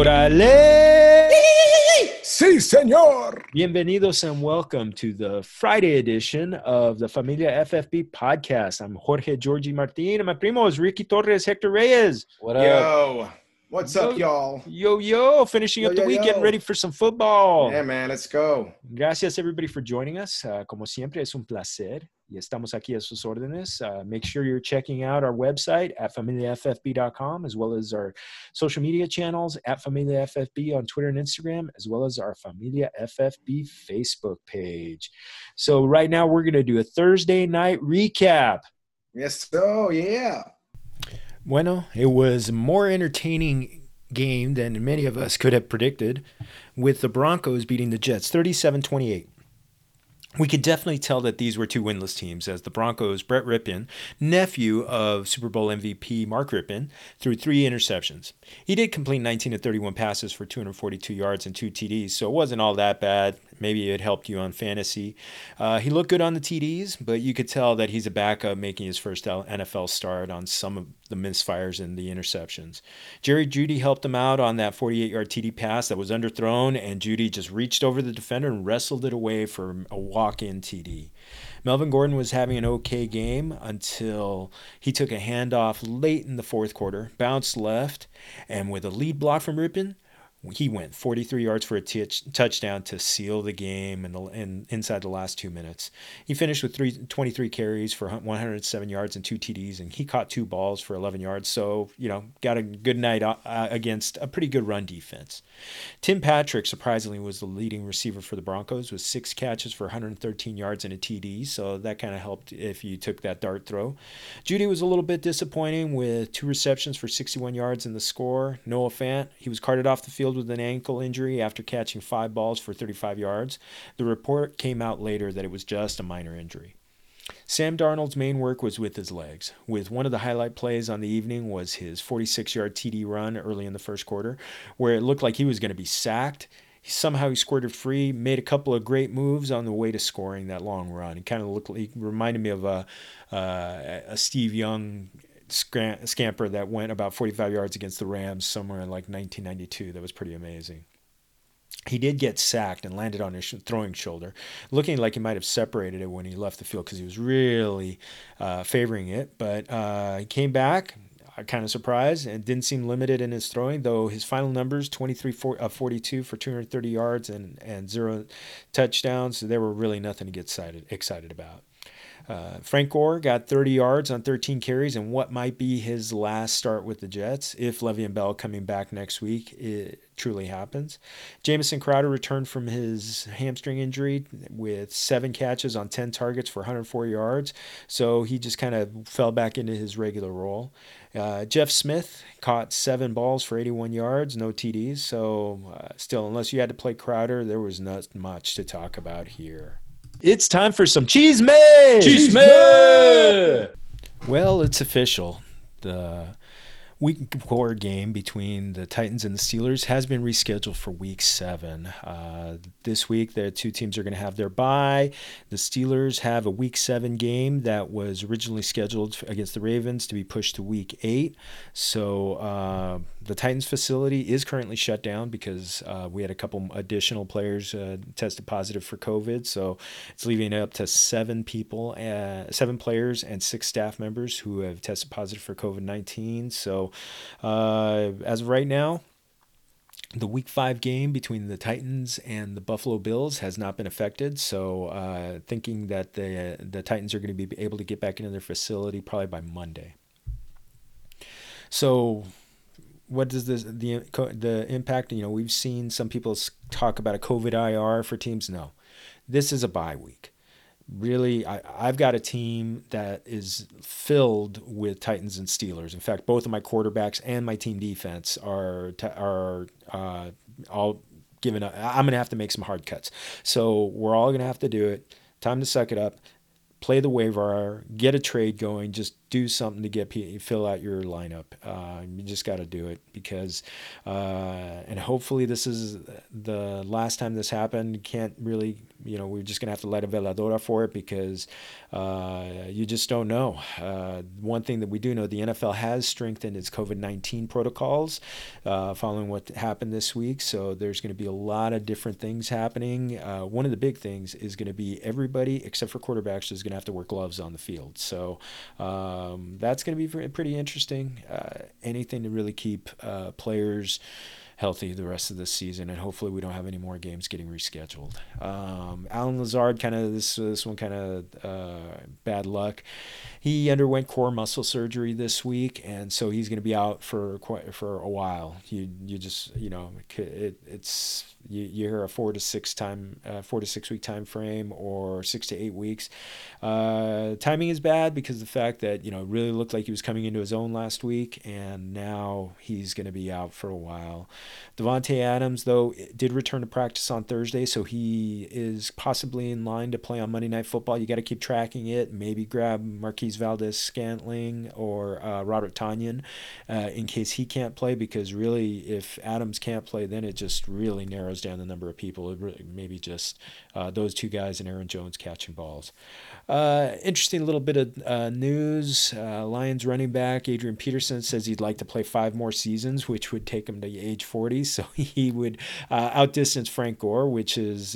Órale! Sí, señor. Bienvenidos and welcome to the Friday edition of the Familia FFB podcast. I'm Jorge Georgie Martin, and my primo is Ricky Torres Hector Reyes. What up? Yo, what's up, y'all? Yo, finishing up the week, getting ready for some football. Yeah, man, let's go. Gracias, everybody, for joining us. Como siempre, es un placer. Y estamos aquí a sus órdenes. Make sure you're checking out our website at familiaffb.com, as well as our social media channels at Familia FFB on Twitter and Instagram, as well as our Familia FFB Facebook page. So right now, we're going to do a Thursday night recap. Yes, so, yeah. Bueno, it was a more entertaining game than many of us could have predicted, with the Broncos beating the Jets 37-28. We could definitely tell that these were two winless teams, as the Broncos' Brett Rypien, nephew of Super Bowl MVP Mark Rypien, threw 3 interceptions. He did complete 19 of 31 passes for 242 yards and 2 TDs, so it wasn't all that bad. Maybe it helped you on fantasy. He looked good on the TDs, but you could tell that he's a backup making his first NFL start on some of the misfires and the interceptions. Jerry Jeudy helped him out on that 48-yard TD pass that was underthrown, and Jeudy just reached over the defender and wrestled it away for a walk-in TD. Melvin Gordon was having an okay game until he took a handoff late in the fourth quarter, bounced left, and with a lead block from Rypien, he went 43 yards for a touchdown to seal the game in inside the last 2 minutes. He finished with 23 carries for 107 yards and 2 TDs, and he caught 2 balls for 11 yards. So, got a good night against a pretty good run defense. Tim Patrick, surprisingly, was the leading receiver for the Broncos with 6 catches for 113 yards and a TD. So that kind of helped if you took that dart throw. Jeudy was a little bit disappointing with 2 receptions for 61 yards in the score. Noah Fant, he was carted off the field with an ankle injury after catching 5 balls for 35 yards. The report came out later that it was just a minor injury. Sam Darnold's main work was with his legs, with one of the highlight plays on the evening was his 46-yard TD run early in the first quarter, where it looked like he was going to be sacked. Somehow he squirted free, made a couple of great moves on the way to scoring that long run. He reminded me of a Steve Young scamper that went about 45 yards against the Rams somewhere in like 1992. That was pretty amazing. He did get sacked and landed on his throwing shoulder, looking like he might have separated it when he left the field because he was really favoring it. But he came back, kind of surprised, and didn't seem limited in his throwing, though his final numbers, 43-42 for 230 yards and 0 touchdowns, so there were really nothing to get excited about. Frank Gore got 30 yards on 13 carries in what might be his last start with the Jets. If Le'Veon Bell coming back next week, it truly happens. Jamison Crowder returned from his hamstring injury with 7 catches on 10 targets for 104 yards. So he just kind of fell back into his regular role. Jeff Smith caught 7 balls for 81 yards, no TDs. So still, unless you had to play Crowder, there was not much to talk about here. It's time for some cheese man. Well, it's official. The Week 4 game between the Titans and the Steelers has been rescheduled for Week 7. This week, the two teams are going to have their bye. The Steelers have a Week 7 game that was originally scheduled against the Ravens to be pushed to Week 8. So the Titans facility is currently shut down because we had a couple additional players tested positive for COVID. So it's leaving it up to 7 players and 6 staff members who have tested positive for COVID-19. So as of right now, the Week 5 game between the Titans and the Buffalo Bills has not been affected. So thinking that the Titans are going to be able to get back into their facility probably by Monday. So what does the impact? We've seen some people talk about a COVID IR for teams. No, this is a bye week. Really, I've got a team that is filled with Titans and Steelers. In fact, both of my quarterbacks and my team defense are all given up. I'm going to have to make some hard cuts. So we're all going to have to do it. Time to suck it up, play the waiver wire, get a trade going. Just do something to fill out your lineup. You just got to do it because, and hopefully this is the last time this happened. Can't really, we're just gonna have to light a veladora for it because you just don't know. One thing that we do know, the NFL has strengthened its COVID-19 protocols following what happened this week. So there's going to be a lot of different things happening. One of the big things is going to be everybody except for quarterbacks is going to have to wear gloves on the field. So that's going to be pretty interesting. Anything to really keep players healthy the rest of this season, and hopefully we don't have any more games getting rescheduled. Allen Lazard, kind of this one kind of bad luck. He underwent core muscle surgery this week, and so he's going to be out for a while. You just it's you hear a 4 to 6 week time frame or 6 to 8 weeks. Timing is bad because the fact that it really looked like he was coming into his own last week, and now he's going to be out for a while. Davante Adams, though, did return to practice on Thursday, so he is possibly in line to play on Monday Night Football. You got to keep tracking it. Maybe grab Marquise Valdez-Scantling or Robert Tonyan in case he can't play, because really, if Adams can't play, then it just really narrows down the number of people. It really, maybe just those two guys and Aaron Jones catching balls. Interesting little bit of news. Lions running back Adrian Peterson says he'd like to play 5 more seasons, which would take him to age 40. So he would outdistance Frank Gore, which is,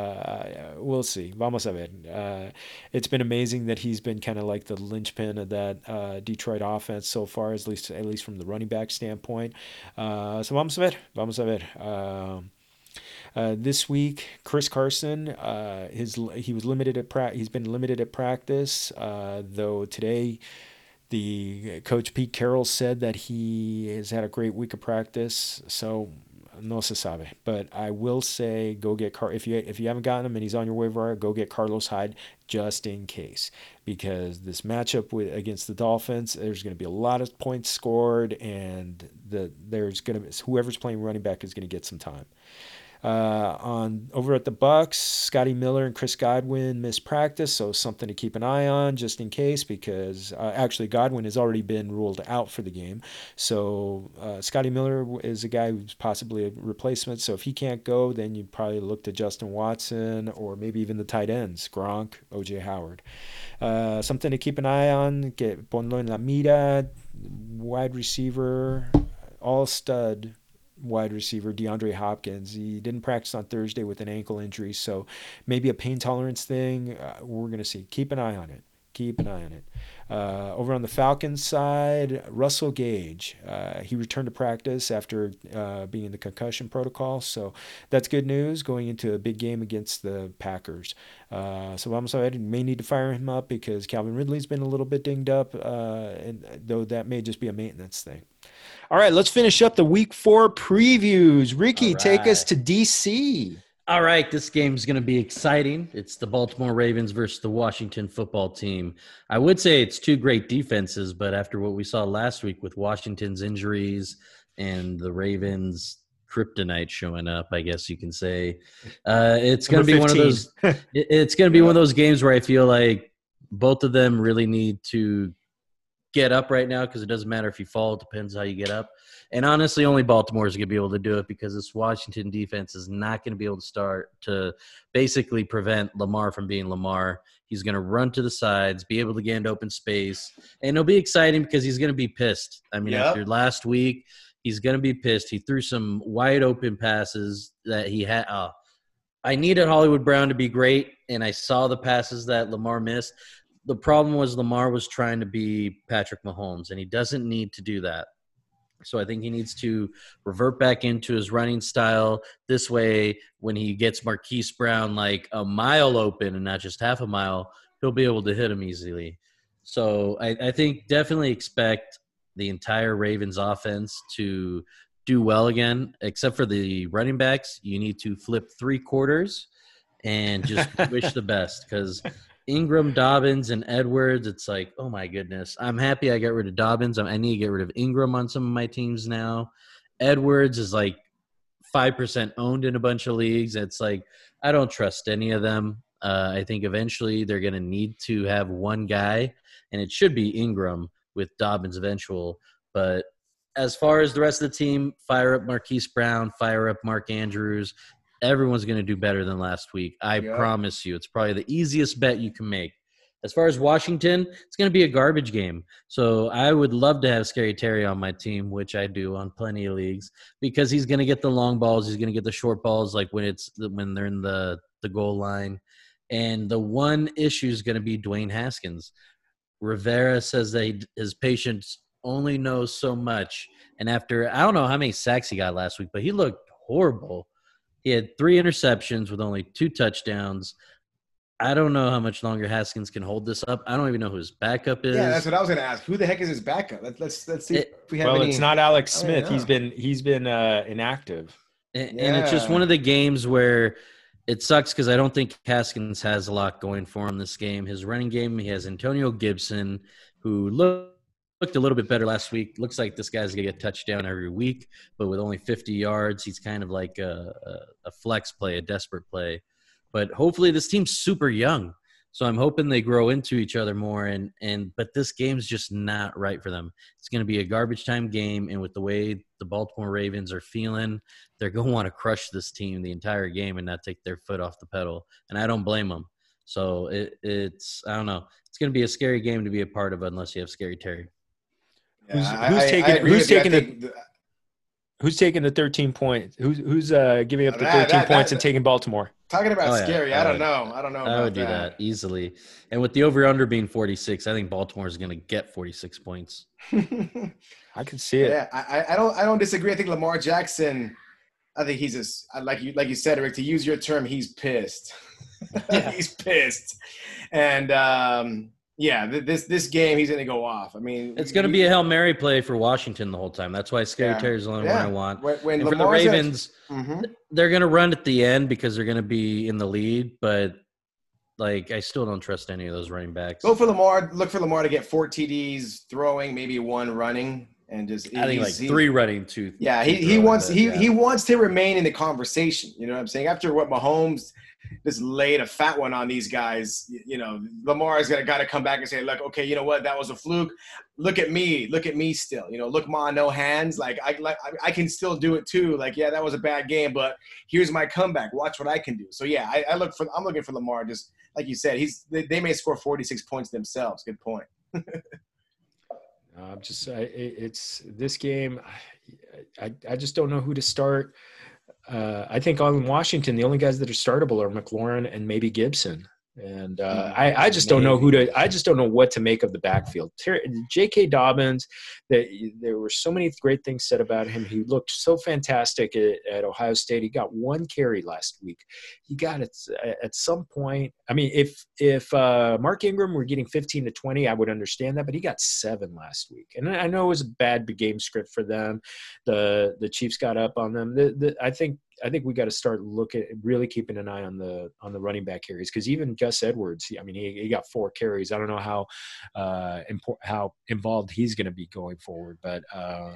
we'll see. Vamos a ver. It's been amazing that he's been kind of like the linchpin of that Detroit offense so far, at least from the running back standpoint. So vamos a ver. This week, Chris Carson, he's been limited at practice, though today the coach Pete Carroll said that he has had a great week of practice. So no se sabe, but I will say go get if you haven't gotten him and he's on your waiver wire, go get Carlos Hyde just in case, because this matchup against the Dolphins, there's going to be a lot of points scored, and whoever's playing running back is going to get some time. Over at the Bucks, Scotty Miller and Chris Godwin missed practice, so something to keep an eye on just in case, because actually Godwin has already been ruled out for the game. So Scotty Miller is a guy who's possibly a replacement, so if he can't go, then you'd probably look to Justin Watson or maybe even the tight ends, Gronk, O.J. Howard. Something to keep an eye on, ponlo en la mira, wide receiver, all-stud wide receiver DeAndre Hopkins. He didn't practice on Thursday with an ankle injury, so maybe a pain tolerance thing. We're going to see. Keep an eye on it. Over on the Falcons side, Russell Gage. He returned to practice after being in the concussion protocol, so that's good news going into a big game against the Packers. So vamos a ver, may need to fire him up because Calvin Ridley's been a little bit dinged up, and though that may just be a maintenance thing. All right, let's finish up the Week 4 previews. Ricky, take us to D.C. All right, this game's going to be exciting. It's the Baltimore Ravens versus the Washington football team. I would say it's 2 great defenses, but after what we saw last week with Washington's injuries and the Ravens' kryptonite showing up, I guess you can say, it's going to be one of those. It's going to be one of those games where I feel like both of them really need to get up right now, because it doesn't matter if you fall. It depends how you get up. And honestly, only Baltimore is going to be able to do it, because this Washington defense is not going to be able to start to basically prevent Lamar from being Lamar. He's going to run to the sides, be able to get into open space, and it'll be exciting because he's going to be pissed. I mean, after last week, he's going to be pissed. He threw some wide open passes that he had. I needed Hollywood Brown to be great, and I saw the passes that Lamar missed. The problem was Lamar was trying to be Patrick Mahomes, and he doesn't need to do that. So I think he needs to revert back into his running style. This way, when he gets Marquise Brown like a mile open and not just half a mile, he'll be able to hit him easily. So I think definitely expect the entire Ravens offense to do well again, except for the running backs. You need to flip 3 quarters and just wish the best, because – Ingram, Dobbins, and Edwards, it's like, oh, my goodness. I'm happy I got rid of Dobbins. I need to get rid of Ingram on some of my teams now. Edwards is like 5% owned in a bunch of leagues. It's like I don't trust any of them. I think eventually they're going to need to have one guy, and it should be Ingram with Dobbins eventual. But as far as the rest of the team, fire up Marquise Brown, fire up Mark Andrews. Everyone's going to do better than last week. I promise you. It's probably the easiest bet you can make. As far as Washington, it's going to be a garbage game. So I would love to have Scary Terry on my team, which I do on plenty of leagues, because he's going to get the long balls. He's going to get the short balls, like when they're in the goal line. And the one issue is going to be Dwayne Haskins. Rivera says that his patience only knows so much. And after, I don't know how many sacks he got last week, but he looked horrible. He had 3 interceptions with only 2 touchdowns. I don't know how much longer Haskins can hold this up. I don't even know who his backup is. Yeah, that's what I was going to ask. Who the heck is his backup? Let's see if we have any. It's not Alex Smith. He's been inactive. And it's just one of the games where it sucks because I don't think Haskins has a lot going for him this game. His running game, he has Antonio Gibson, who looked a little bit better last week. Looks like this guy's going to get a touchdown every week, but with only 50 yards, he's kind of like a flex play, a desperate play. But hopefully this team's super young, so I'm hoping they grow into each other more. But this game's just not right for them. It's going to be a garbage time game, and with the way the Baltimore Ravens are feeling, they're going to want to crush this team the entire game and not take their foot off the pedal. And I don't blame them. So it's I don't know. It's going to be a scary game to be a part of unless you have Scary Terry. Yeah, Who's taking the 13 points? Who's giving up the 13 points and taking Baltimore? Talking about scary, yeah. I don't know. I would do that easily. And with the over/under being 46, I think Baltimore is going to get 46 points. I can see it. Yeah, I don't disagree. I think Lamar Jackson. I think he's just like you said, Eric. To use your term, he's pissed. He's pissed, and this game he's going to go off. I mean, it's going to be a Hail Mary play for Washington the whole time. That's why Scary Terry's the only one I want. When and for the Ravens, they're going to run at the end because they're going to be in the lead, but I still don't trust any of those running backs. Look for Lamar to get 4 TDs throwing, maybe 1 running, and just I think 3 running, 2. Yeah, he wants to remain in the conversation. You know what I'm saying? After what Mahomes just laid a fat one on these guys, Lamar's got to come back and say, look, okay, you know what? That was a fluke. Look at me still. Look, Ma, no hands. I can still do it too. That was a bad game, but here's my comeback. Watch what I can do. So yeah, I'm looking for Lamar. Just like you said, they may score 46 points themselves. Good point. It's this game. I just don't know who to start. I think on Washington, the only guys that are startable are McLaurin and maybe Gibson. And I just don't know I just don't know what to make of the backfield. J.K. Dobbins, there were so many great things said about him. He looked so fantastic at Ohio State. He got 1 carry last week. He got it at some point. I mean, if Mark Ingram were getting 15 to 20, I would understand that, but he got 7 last week. And I know it was a bad game script for them. The Chiefs got up on them. I think we got to start really keeping an eye on the running back carries, because even Gus Edwards, he got 4 carries. I don't know how involved he's going to be going forward, but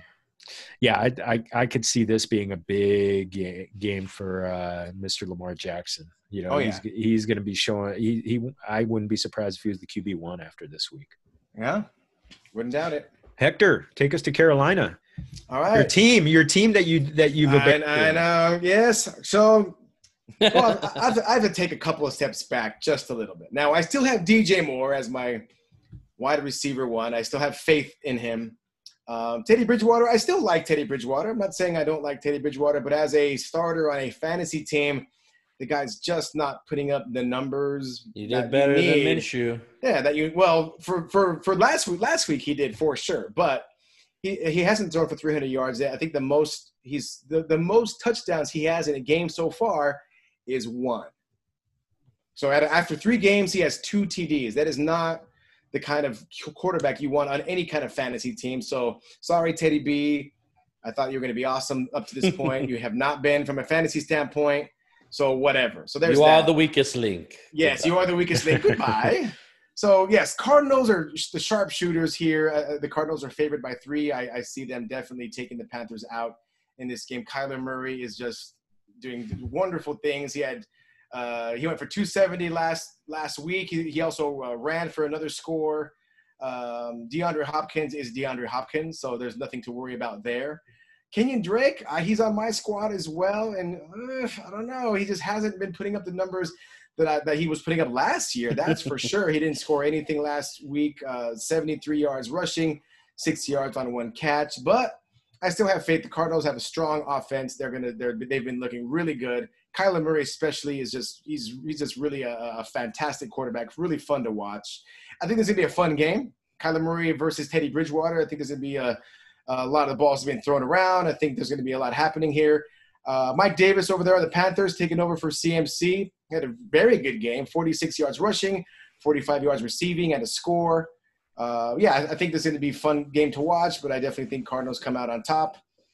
I could see this being a big game for Mr. Lamar Jackson. He's going to be showing. I wouldn't be surprised if he was the QB1 after this week. Yeah, wouldn't doubt it. Hector, take us to Carolina. All right. Your team that you've abandoned. I know. Yes. So, I have to take a couple of steps back just a little bit. Now, I still have DJ Moore as my wide receiver 1. I still have faith in him. Teddy Bridgewater, I still like Teddy Bridgewater. I'm not saying I don't like Teddy Bridgewater, but as a starter on a fantasy team, the guy's just not putting up the numbers. You did better than Minshew. Yeah, for last week he did for sure, but he hasn't thrown for 300 yards yet. I think the most touchdowns he has in a game so far is 1. So after 3 games, he has 2 TDs. That is not the kind of quarterback you want on any kind of fantasy team. So sorry, Teddy B. I thought you were going to be awesome up to this point. You have not been from a fantasy standpoint. So whatever. So there's you are the weakest link. Yes, you are the weakest link. Goodbye. So yes, Cardinals are the sharpshooters here. The Cardinals are favored by 3. I see them definitely taking the Panthers out in this game. Kyler Murray is just doing wonderful things. He had He went for 270 last week. He also ran for another score. DeAndre Hopkins is DeAndre Hopkins, so there's nothing to worry about there. Kenyon Drake, he's on my squad as well, and I don't know. He just hasn't been putting up the numbers that he was putting up last year. That's for sure. He didn't score anything last week. 73 yards rushing, 6 yards on 1 catch. But I still have faith. The Cardinals have a strong offense. They've been looking really good. Kyler Murray especially is just he's just really a fantastic quarterback. Really fun to watch. I think this is gonna be a fun game. Kyler Murray versus Teddy Bridgewater. I think there's gonna be a lot of the balls being thrown around. I think there's gonna be a lot happening here. Mike Davis over there on the Panthers taking over for CMC. He had a very good game, 46 yards rushing, 45 yards receiving, and a score. I think this is going to be a fun game to watch, but I definitely think Cardinals come out on top.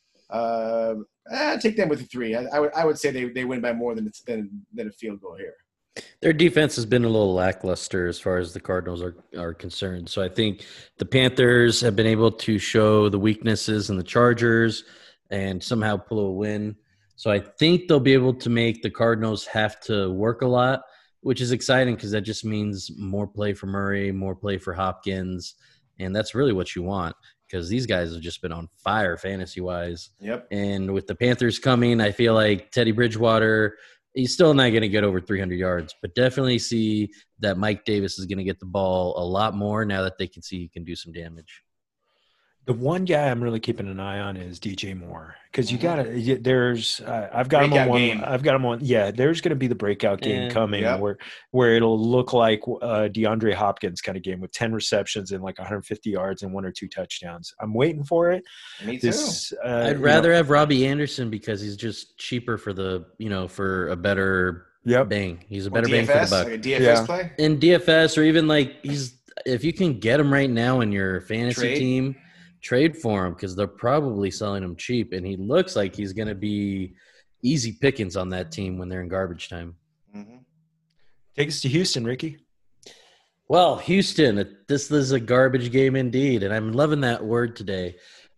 Take them with a 3. I would say they win by more than a field goal here. Their defense has been a little lackluster as far as the Cardinals are concerned. So I think the Panthers have been able to show the weaknesses in the Chargers and somehow pull a win. So I think they'll be able to make the Cardinals have to work a lot, which is exciting because that just means more play for Murray, more play for Hopkins, and that's really what you want because these guys have just been on fire fantasy-wise. Yep. And with the Panthers coming, I feel like Teddy Bridgewater, he's still not going to get over 300 yards, but definitely see that Mike Davis is going to get the ball a lot more now that they can see he can do some damage. The one guy I'm really keeping an eye on is DJ Moore because you got to. There's I've got him on one. Game. I've got him on. Yeah, there's going to be the breakout game coming yep. where it'll look like DeAndre Hopkins kind of game with 10 receptions and like 150 yards and 1 or 2 touchdowns. I'm waiting for it. Me too. I'd rather have Robbie Anderson because he's just cheaper for for a better bang. He's a better bang for the buck. Like a DFS play in DFS or even like if you can get him right now in your fantasy team. Trade for him because they're probably selling him cheap, and he looks like he's going to be easy pickings on that team when they're in garbage time. Mm-hmm. Take us to Houston, Ricky. Well, Houston, this is a garbage game indeed, and I'm loving that word today.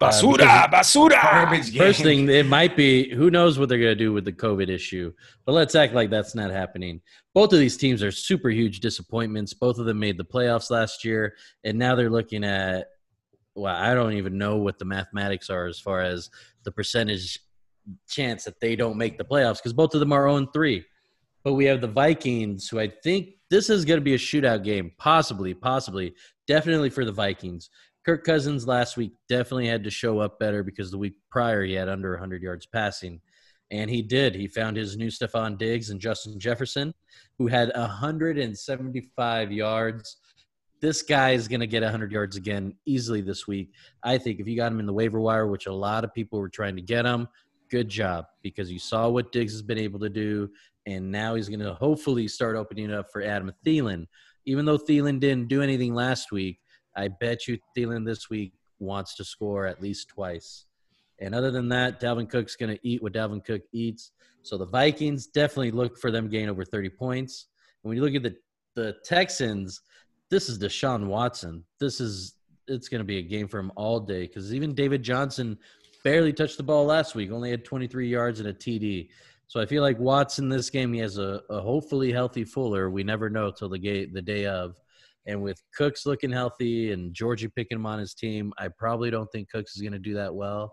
Basura! Garbage game. First thing, it might be, who knows what they're going to do with the COVID issue, but let's act like that's not happening. Both of these teams are super huge disappointments. Both of them made the playoffs last year, and now they're looking at I don't even know what the mathematics are as far as the percentage chance that they don't make the playoffs because both of them are 0-3. But we have the Vikings, who I think this is going to be a shootout game, possibly, definitely for the Vikings. Kirk Cousins last week definitely had to show up better because the week prior he had under 100 yards passing. And he did. He found his new Stephon Diggs and Justin Jefferson, who had 175 yards. This guy is going to get 100 yards again easily this week. I think if you got him in the waiver wire, which a lot of people were trying to get him, good job because you saw what Diggs has been able to do, and now he's going to hopefully start opening up for Adam Thielen. Even though Thielen didn't do anything last week, I bet you Thielen this week wants to score at least twice. And other than that, Dalvin Cook's going to eat what Dalvin Cook eats. So the Vikings, definitely look for them gain over 30 points. And when you look at the Texans, this is Deshaun Watson. It's going to be a game for him all day because even David Johnson barely touched the ball last week, only had 23 yards and a TD. So I feel like Watson this game, he has a hopefully healthy Fuller. We never know till the day of. And with Cooks looking healthy and Georgie picking him on his team, I probably don't think Cooks is going to do that well.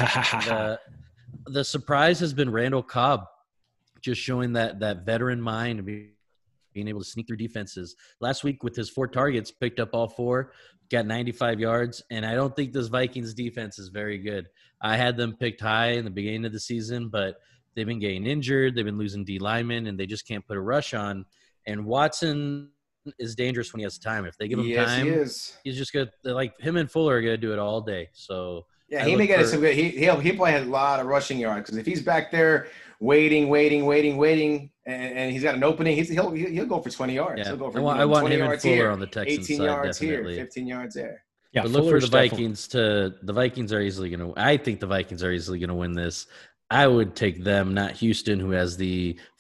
The surprise has been Randall Cobb, just showing that veteran mind and being able to sneak through defenses. Last week with his 4 targets, picked up all 4, got 95 yards, and I don't think this Vikings defense is very good. I had them picked high in the beginning of the season, but they've been getting injured. They've been losing D linemen, and they just can't put a rush on. And Watson is dangerous when he has time. If they give him time, he's just good. Like him and Fuller are going to do it all day. So yeah, he may get some good. He'll probably have a lot of rushing yards because if he's back there waiting, and he's got an opening, he'll go for 20 yards. Yeah. He'll go for I want 20 him yards and Fuller here, on the Texans 18 side, yards definitely. here, 15 yards there. Yeah, but look for Fuller's the Vikings the Vikings are easily going to – I think the Vikings are easily going to win this. I would take them, not Houston, who has the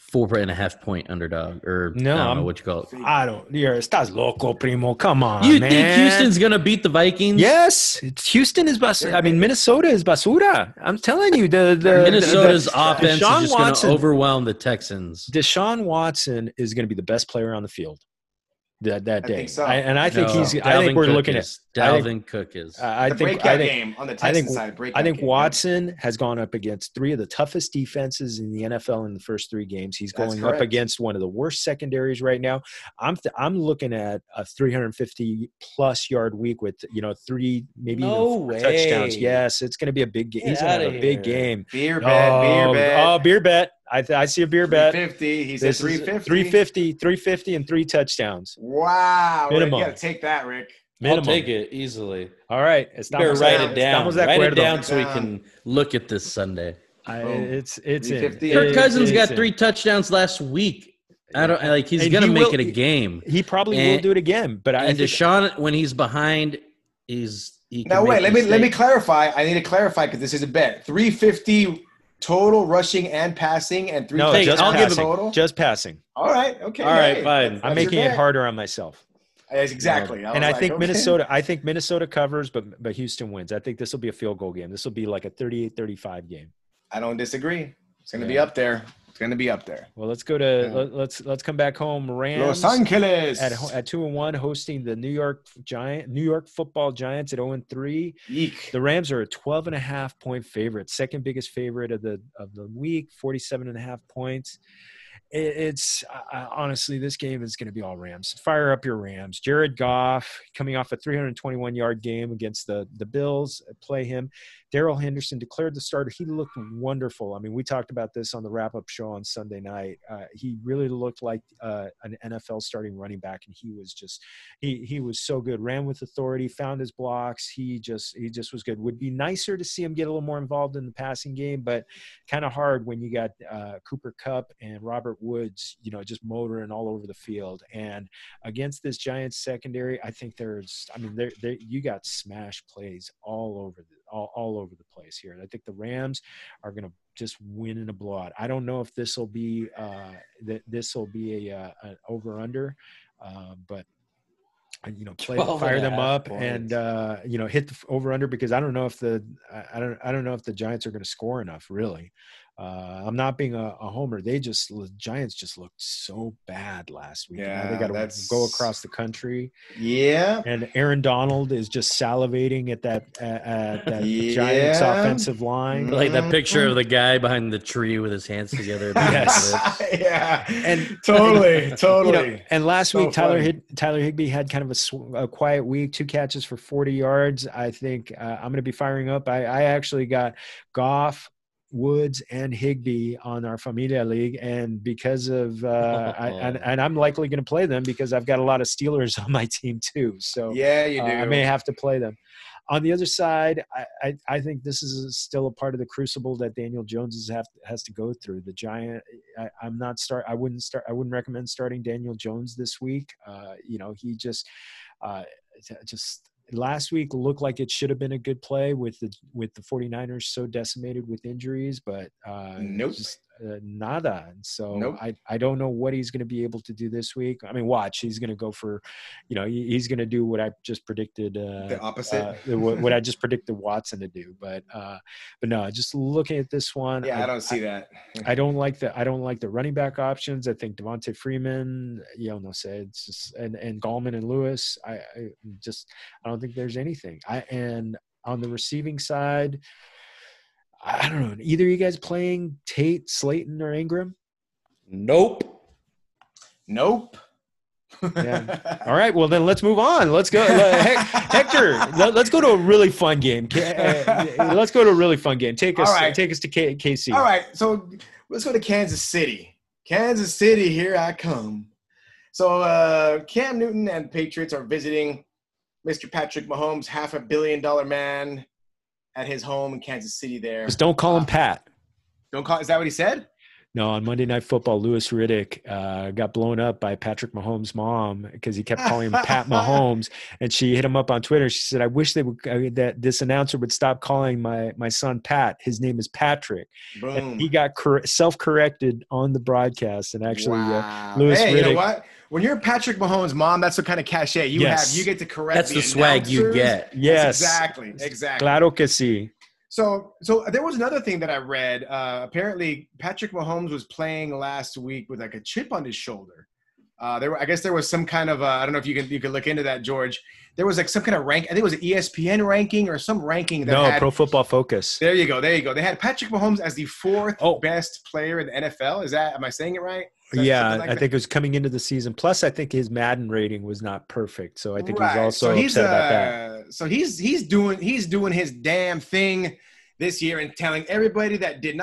4.5 point underdog, or No, I don't know what you call it. I don't. Estás loco, primo. Come on, You man. think Houston's gonna beat the Vikings? Yes, Houston is basura. I mean, Minnesota is basura. I'm telling you, Minnesota's offense is Deshaun just going to Watson. overwhelm the Texans. Deshaun Watson is going to be the best player on the field that day. think so. I think No, he's. I Dalvin think we're Cook looking is. at Dalvin Cook is. I The think. breakout I think. game on the I Texans think. side. Breakout I think game. Watson has gone up against 3 of the toughest defenses in the NFL in the first 3 games. He's That's going up correct. against one of the worst secondaries right now. I'm looking at a 350 plus yard week with 3 maybe No even 4 way. touchdowns. Yes, it's going to be a big game. Get He's going to have outta a big here. game. Beer bet. Oh, beer bet. I see a beer bet. 350. He said This is 350. 350 and 3 touchdowns. Wow. Minimum. You got to take that, Rick. Minimum. I'll take it easily. All right. You better write it down. Estamos de Write it acuerdo. down so we can look at this Sunday. It's in. 350. Kirk Cousins got It's in. 3 touchdowns last week. I don't like. He's And gonna he make will- it a game. He probably will And- do it again. But I And think Deshaun, when he's behind, he can Now wait, make let me mistakes. clarify. I need to clarify because this is a bet. 350 total rushing and passing, and 3 no, Hey, just I'll give him- passing. total. Just passing. All right, okay. All right, hey, fine. that's I'm your making it bet. harder on myself. Yes, exactly. And I was think like, okay. Minnesota. I think Minnesota covers, but Houston wins. I think this will be a field goal game. This will be like a 38-35 game. I don't disagree. It's going to be Yeah. up there. It's going to be up there. Well, let's go to let's come back home. Rams Los Angeles. at 2-1, hosting the New York Football Giants at 0-3. Yeek. The Rams are a 12.5 point favorite, second biggest favorite of the week, 47.5 points. It's honestly, this game is going to be all Rams. Fire up your Rams. Jared Goff coming off a 321-yard game against the Bills. Play him. Darrell Henderson declared the starter. He looked wonderful. I mean, we talked about this on the wrap-up show on Sunday night. He really looked like an NFL starting running back, and he was just he was so good. Ran with authority, found his blocks. He just was good. Would be nicer to see him get a little more involved in the passing game, but kind of hard when you got Cooper Kupp and Robert Woods, just motoring all over the field. And against this Giants secondary, I think you got smash plays all over the place here. And I think the Rams are going to just win in a blowout. I don't know if this will be an over under, but fire them up points. and hit the over under, because I don't know if the Giants are going to score enough, really. I'm not being a homer. The Giants just looked so bad last week. Yeah, they got to go across the country. Yeah. And Aaron Donald is just salivating at that Yeah. Giants offensive line. Like that picture of the guy behind the tree with his hands together. Yes. Yeah. And Totally. and last So week Tyler funny. Higbee had kind of a quiet week, 2 catches for 40 yards. I think I'm going to be firing up. I actually got Goff, Woods, and Higbee on our Familia League, and because of and I'm likely going to play them because I've got a lot of Steelers on my team too. So Yeah, you do. I may have to play them. On the other side, I think this is still a part of the crucible that Daniel Jones has to go through. The Giant, I wouldn't recommend starting Daniel Jones this week. He just last week looked like it should have been a good play with the 49ers so decimated with injuries, but Nope. nada. And so Nope. I don't know what he's going to be able to do this week. I mean, watch, he's going to go for, he's going to do what I just predicted. The opposite. What I just predicted Watson to do. But no, just looking at this one. Yeah, I don't see that. I don't like the running back options. I think Devontae Freeman, it's just, and Gallman and Lewis. I don't think there's anything. And on the receiving side, I don't know. Either of you guys playing Tate, Slayton, or Ingram? Nope. Yeah. All right. Well, then let's move on. Let's go, Hector. Let's go to a really fun game. Let's go to a really fun game. Take us to KC. All right. So let's go to Kansas City. Kansas City, here I come. So Cam Newton and Patriots are visiting Mr. Patrick Mahomes, $500 million man, at his home in Kansas City there. Just don't call him Pat. Don't call – is that what he said? No, on Monday Night Football, Louis Riddick got blown up by Patrick Mahomes' mom because he kept calling him Pat Mahomes, and she hit him up on Twitter. She said, "I wish they would that this announcer would stop calling my son Pat. His name is Patrick." Boom. And he got self-corrected on the broadcast, and actually, wow. Louis Hey, Riddick. you know what? When you're Patrick Mahomes' mom, that's the kind of cachet you Yes. have. You get to correct. That's the swag you announcers. get. Yes, Exactly. Claro que sí. So there was another thing that I read. Apparently, Patrick Mahomes was playing last week with like a chip on his shoulder. I guess there was some kind of I don't know if you can look into that, George. There was like some kind of rank. I think it was an ESPN ranking or some ranking that had Pro Football Focus. There you go. They had Patrick Mahomes as the fourth best player in the NFL. Am I saying it right? Yeah, I think it was coming into the season. Plus, I think his Madden rating was not perfect, so I think he's also upset about that. So he's doing his damn thing this year and telling everybody that did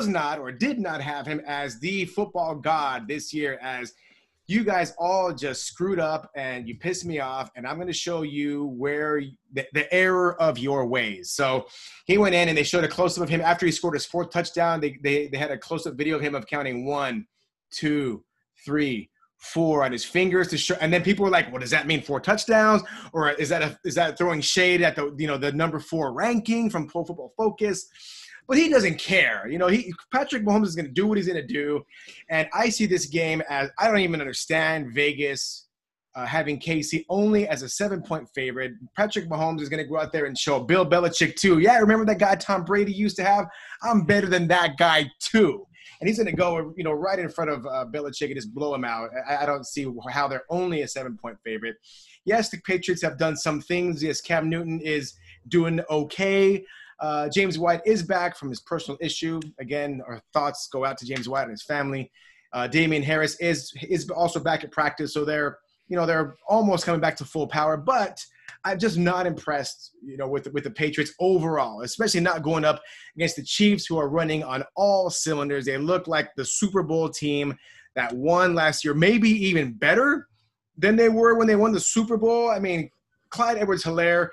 not have him as the football god this year, as you guys all just screwed up and you pissed me off, and I'm going to show you where the error of your ways. So he went in and they showed a close-up of him after he scored his fourth touchdown. They had a close-up video of him of counting 1, 2, 3, 4 on his fingers to show, and then people were like, "What does that mean? 4 touchdowns, or is that throwing shade at the number 4 ranking from Pro Football Focus?" But he doesn't care. Patrick Mahomes is going to do what he's going to do, and I see this game as I don't even understand Vegas having KC only as a 7-point favorite. Patrick Mahomes is going to go out there and show Bill Belichick too. Yeah, remember that guy Tom Brady used to have? I'm better than that guy too. And he's going to go, right in front of Belichick and just blow him out. I don't see how they're only a 7-point favorite. Yes, the Patriots have done some things. Yes, Cam Newton is doing okay. James White is back from his personal issue. Again, our thoughts go out to James White and his family. Damian Harris is also back at practice, so they're almost coming back to full power. But I'm just not impressed, with the Patriots overall, especially not going up against the Chiefs, who are running on all cylinders. They look like the Super Bowl team that won last year, maybe even better than they were when they won the Super Bowl. I mean, Clyde Edwards-Helaire,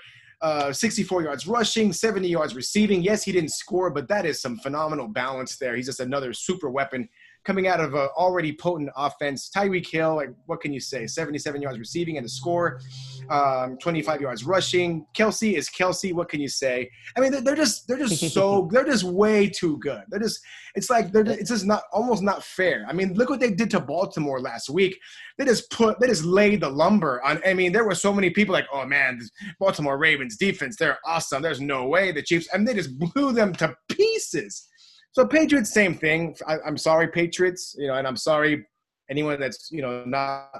64 yards rushing, 70 yards receiving. Yes, he didn't score, but that is some phenomenal balance there. He's just another super weapon coming out of an already potent offense. Tyreek Hill, what can you say? 77 yards receiving and a score, 25 yards rushing. Kelsey is Kelsey. What can you say? I mean, they're just they're just way too good. It's just not almost not fair. I mean, look what they did to Baltimore last week. They just laid the lumber on. I mean, there were so many people like, oh man, Baltimore Ravens defense, they're awesome. There's no way the Chiefs, and they just blew them to pieces. So Patriots, same thing. I'm sorry, Patriots, and I'm sorry anyone that's, not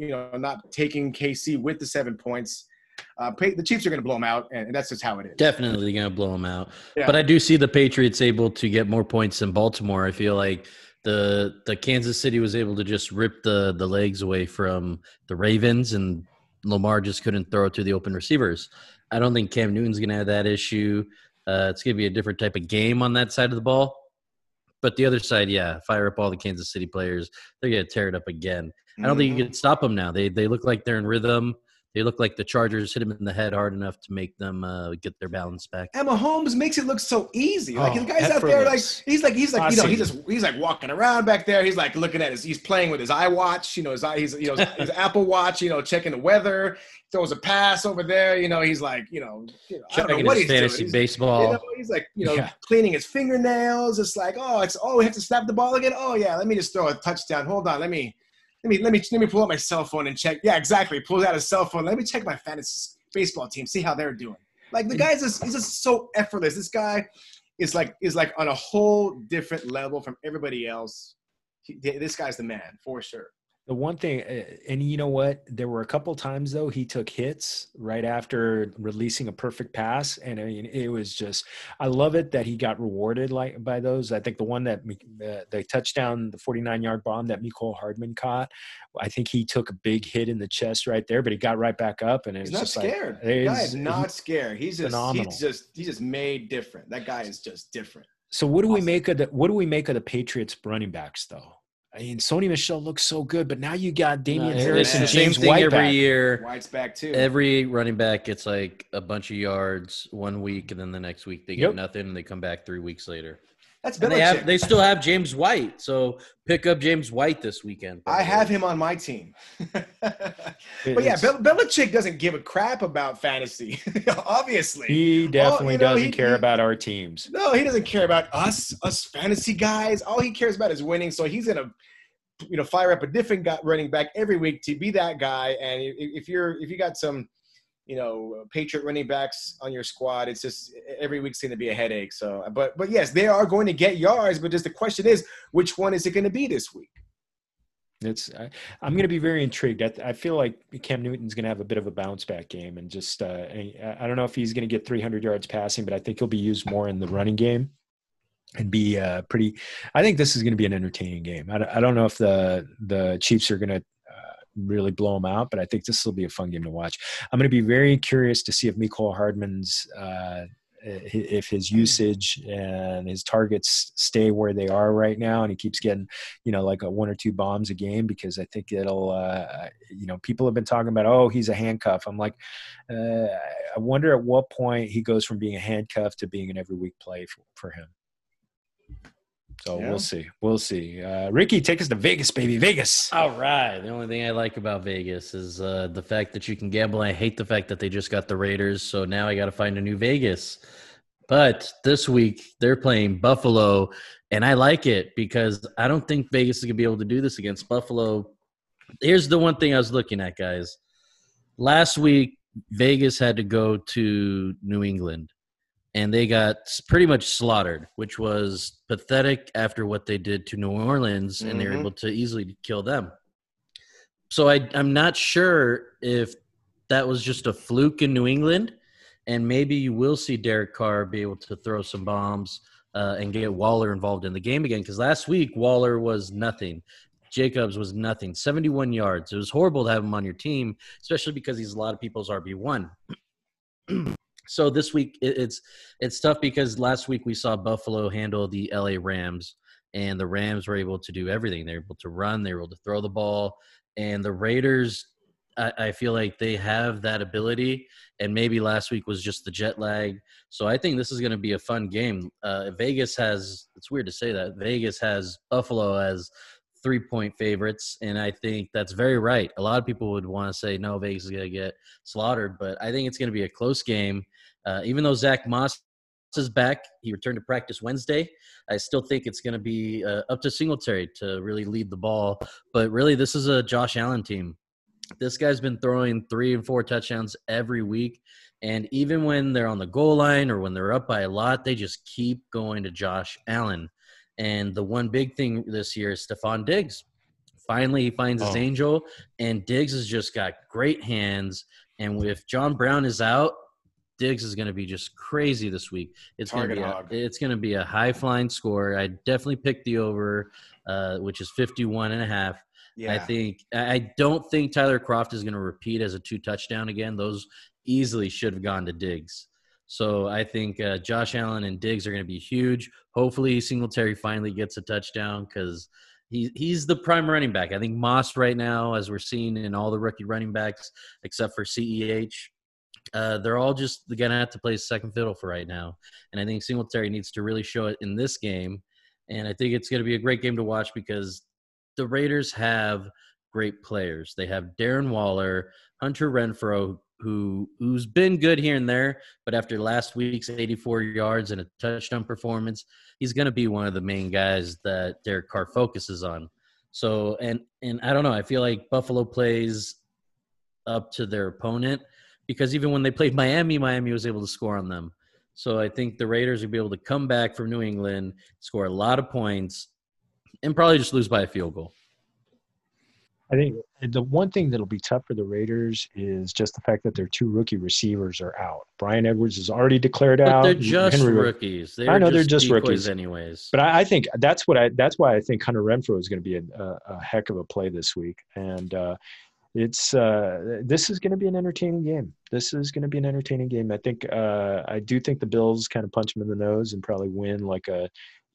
taking KC with the 7 points. The Chiefs are going to blow them out, and that's just how it is. Definitely going to blow them out. Yeah. But I do see the Patriots able to get more points than Baltimore. I feel like the Kansas City was able to just rip the legs away from the Ravens, and Lamar just couldn't throw it to the open receivers. I don't think Cam Newton's going to have that issue. It's going to be a different type of game on that side of the ball. But the other side, yeah, fire up all the Kansas City players. They're going to tear it up again. I don't think you can stop them now. They look like they're in rhythm. They look like the Chargers hit them in the head hard enough to make them get their balance back. And Mahomes makes it look so easy. Like the guy's out there, he's like walking around back there. He's like looking at he's playing with his iWatch, his Apple Watch, checking the weather. Throws a pass over there, he's like, I don't know what he's fantasy doing. Baseball. He's like, cleaning his fingernails. It's like, we have to snap the ball again. Oh yeah, let me just throw a touchdown. Hold on, let me pull out my cell phone and check. Yeah, exactly. Pulls out his cell phone. Let me check my fantasy baseball team, see how they're doing. Like the guy's he's just so effortless. This guy is like on a whole different level from everybody else. This guy's the man for sure. The one thing, and you know what? There were a couple times, though, he took hits right after releasing a perfect pass. And I mean, it was just, I love it that he got rewarded by those. I think the one that the touchdown, the 49-yard bomb that Mecole Hardman caught, I think he took a big hit in the chest right there, but he got right back up. And he's not scared. The guy is not scared. He's just made different. That guy is just different. So what do we make of the Patriots running backs, though? I mean, Sony Michel looks so good, but now you got Damian Harris and James White every year. White's back too. Every running back gets like a bunch of yards one week, and then the next week they get nothing, and they come back 3 weeks later. That's And Belichick. they still have James White, so pick up James White this weekend. I have him on my team. But yeah, Belichick doesn't give a crap about fantasy, obviously. He definitely doesn't care about our teams. No, he doesn't care about us fantasy guys. All he cares about is winning. So he's going to fire up a different running back every week to be that guy. And if you got some Patriot running backs on your squad, it's just every week's going to be a headache. So, but yes, they are going to get yards, but just the question is, which one is it going to be this week? I'm going to be very intrigued. I feel like Cam Newton's going to have a bit of a bounce back game, and just I don't know if he's going to get 300 yards passing, but I think he'll be used more in the running game and be pretty. I think this is going to be an entertaining game. I don't know if the Chiefs are going to really blow them out, but I think this will be a fun game to watch. I'm going to be very curious to see if Mecole Hardman's if his usage and his targets stay where they are right now, and he keeps getting like a 1 or 2 bombs a game, because I think it'll people have been talking about, oh, he's a handcuff. I'm like, I wonder at what point he goes from being a handcuff to being an every week play for him. So yeah. We'll see. Ricky, take us to Vegas, baby. Vegas. All right. The only thing I like about Vegas is the fact that you can gamble. I hate the fact that they just got the Raiders, so now I got to find a new Vegas. But this week they're playing Buffalo, and I like it because I don't think Vegas is going to be able to do this against Buffalo. Here's the one thing I was looking at, guys. Last week, Vegas had to go to New England, and they got pretty much slaughtered, which was pathetic after what they did to New Orleans, and they were able to easily kill them. So I'm not sure if that was just a fluke in New England, and maybe you will see Derek Carr be able to throw some bombs and get Waller involved in the game again, because last week Waller was nothing. Jacobs was nothing. 71 yards. It was horrible to have him on your team, especially because he's a lot of people's RB1. So this week it's tough because last week we saw Buffalo handle the LA Rams, and the Rams were able to do everything. They were able to run, they were able to throw the ball, and the Raiders, I feel like they have that ability, and maybe last week was just the jet lag. So I think this is going to be a fun game. Vegas has – it's weird to say that. Vegas has Buffalo as 3-point favorites, and I think that's very right. A lot of people would want to say, no, Vegas is going to get slaughtered, but I think it's going to be a close game. Even though Zach Moss is back, he returned to practice Wednesday, I still think it's going to be up to Singletary to really lead the ball. But really, this is a Josh Allen team. This guy's been throwing 3 and 4 touchdowns every week, and even when they're on the goal line or when they're up by a lot, they just keep going to Josh Allen. And the one big thing this year is Stephon Diggs. Finally, he finds his angel, and Diggs has just got great hands. And if John Brown is out, Diggs is going to be just crazy this week. It's going to be a high-flying score. I definitely picked the over, which is 51.5. Yeah. I don't think Tyler Kroft is going to repeat as a 2-touchdown again. Those easily should have gone to Diggs. So I think Josh Allen and Diggs are going to be huge. Hopefully Singletary finally gets a touchdown because he's the prime running back. I think Moss right now, as we're seeing in all the rookie running backs except for CEH, they're all just going to have to play second fiddle for right now. And I think Singletary needs to really show it in this game. And I think it's going to be a great game to watch because the Raiders have great players. They have Darren Waller, Hunter Renfrow, who's been good here and there, but after last week's 84 yards and a touchdown performance, he's going to be one of the main guys that Derek Carr focuses on. So, and I don't know, I feel like Buffalo plays up to their opponent because even when they played Miami was able to score on them. So I think the Raiders will be able to come back from New England, score a lot of points, and probably just lose by a field goal. I think the one thing that'll be tough for the Raiders is just the fact that their 2 rookie receivers are out. Brian Edwards is already declared out. They're just rookies. I know they're just rookies anyways. But I think that's why I think Hunter Renfrow is going to be a heck of a play this week. And this is going to be an entertaining game. I think I do think the Bills kind of punch them in the nose and probably win like a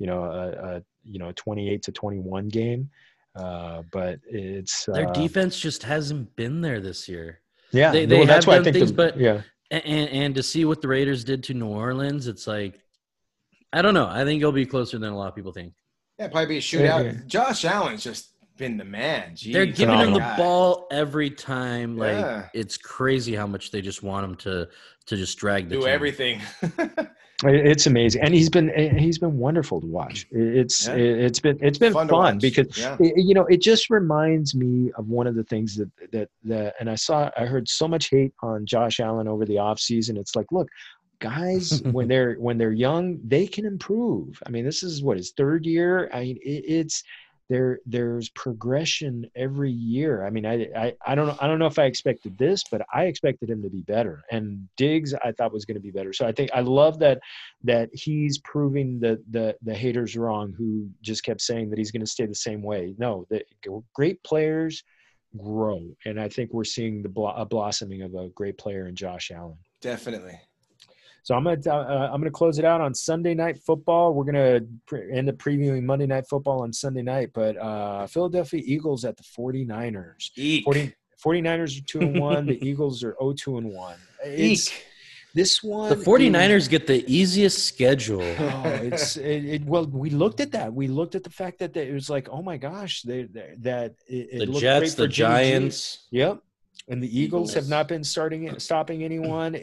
28-21 game. But it's their defense just hasn't been there this year. Yeah, they that's have why done I think things, and to see what the Raiders did to New Orleans, it's like I don't know. I think it'll be closer than a lot of people think. Yeah, probably be a shootout. Yeah. Josh Allen's just been the man. Jeez, They're giving him the guy. ball every time. Like Yeah. it's crazy how much they just want him to just drag the Do team. everything. It's amazing, and he's been wonderful to watch. It's been fun because it just reminds me of one of the things that and I heard so much hate on Josh Allen over the offseason. It's like, look, guys, when they're young, they can improve. I mean, this is what his third year. I mean, there's progression every year. I mean, I don't know if I expected this, but I expected him to be better. And Diggs, I thought was going to be better. So I think I love that he's proving the haters wrong who just kept saying that he's going to stay the same way. No, the great players grow, and I think we're seeing a blossoming of a great player in Josh Allen. Definitely. So I'm gonna close it out on Sunday Night Football. We're gonna end up previewing Monday Night Football on Sunday night, but Philadelphia Eagles at the 49ers. 49ers are 2-1. The Eagles are 0-2-1. This one. The 49ers get the easiest schedule. Well, we looked at that. We looked at the fact that it was like, oh my gosh, it the looked Jets, great for the Jimmy Giants. G. Yep. And the Eagles have not been stopping anyone.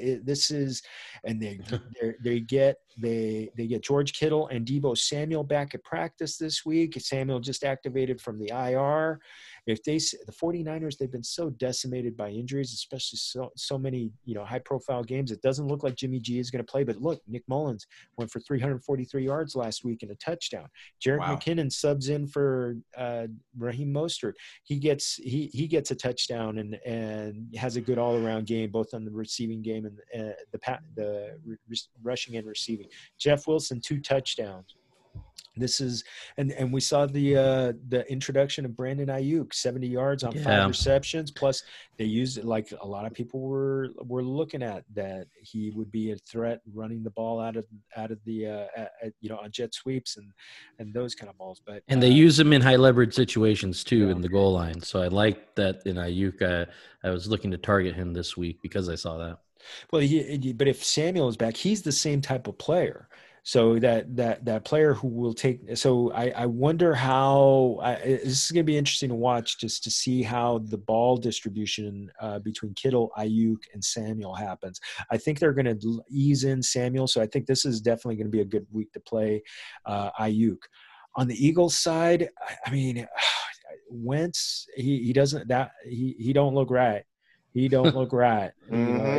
They get George Kittle and Deebo Samuel back at practice this week. Samuel just activated from the IR. The 49ers, they've been so decimated by injuries, especially so many, high profile games. It doesn't look like Jimmy G is going to play, but look, Nick Mullins went for 343 yards last week and a touchdown. Jerick McKinnon subs in for Raheem Mostert. He gets a touchdown and has a good all around game, both on the receiving game and the rushing and receiving. Jeff Wilson, 2 touchdowns. This is and we saw the introduction of Brandon Ayuk, 70 yards on 5 receptions. Plus, they used it like a lot of people were looking at that he would be a threat running the ball out of the on jet sweeps and those kind of balls. But they use him in high leverage situations too in the goal line. So I like that in Ayuk. I was looking to target him this week because I saw that. Well, but if Samuel is back, he's the same type of player. So that player who will take – so I wonder how this is going to be interesting to watch just to see how the ball distribution between Kittle, Ayuk, and Samuel happens. I think they're going to ease in Samuel, so I think this is definitely going to be a good week to play Ayuk. On the Eagles side, I mean, Wentz, he don't look right. He don't look right. I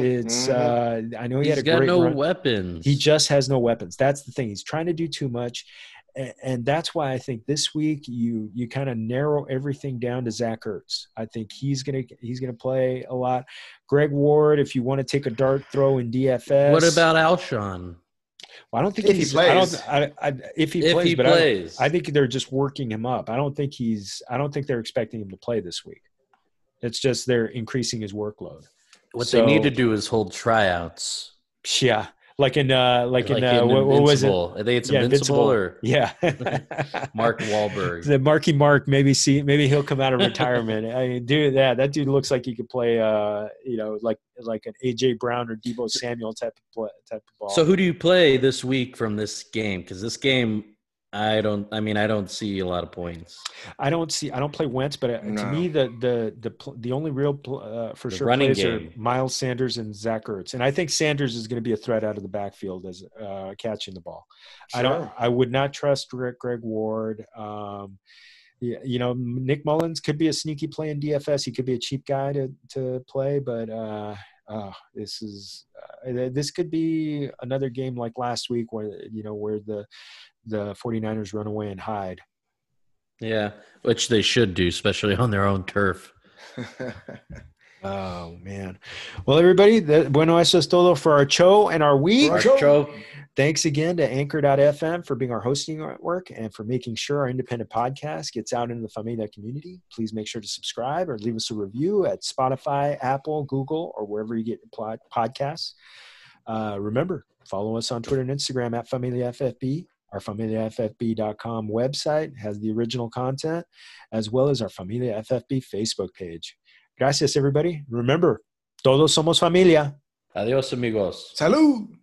know he's got no weapons. He just has no weapons. That's the thing. He's trying to do too much. And that's why I think this week you kind of narrow everything down to Zach Ertz. I think he's gonna play a lot. Greg Ward, if you want to take a dart throw in DFS. What about Alshon? Well, I don't think if he plays. If he plays, I think they're just working him up. I don't think they're expecting him to play this week. It's just they're increasing his workload. What they need to do is hold tryouts. Yeah, like in what was it? I think it's Invincible or Mark Wahlberg. The Marky Mark. Maybe he'll come out of retirement. I mean, that dude looks like he could play. Like an AJ Brown or Deebo Samuel type of ball. So who do you play this week from this game? Because this game. I don't see a lot of points. I don't play Wentz, but to me, the only real for sure running plays game are Miles Sanders and Zach Ertz, and I think Sanders is going to be a threat out of the backfield as catching the ball. Sure. I would not trust Greg Ward. Nick Mullins could be a sneaky play in DFS. He could be a cheap guy to play, but this could be another game like last week where the 49ers run away and hide. Yeah, which they should do, especially on their own turf. Oh, man. Well, everybody, bueno, eso es todo for our show and our week. Thanks again to Anchor.fm for being our hosting network and for making sure our independent podcast gets out into the Familia community. Please make sure to subscribe or leave us a review at Spotify, Apple, Google, or wherever you get your podcasts. Remember, follow us on Twitter and Instagram at FamiliaFFB. Our FamiliaFFB.com website has the original content, as well as our Familia FFB Facebook page. Gracias, everybody. Remember, todos somos familia. Adiós, amigos. Salud.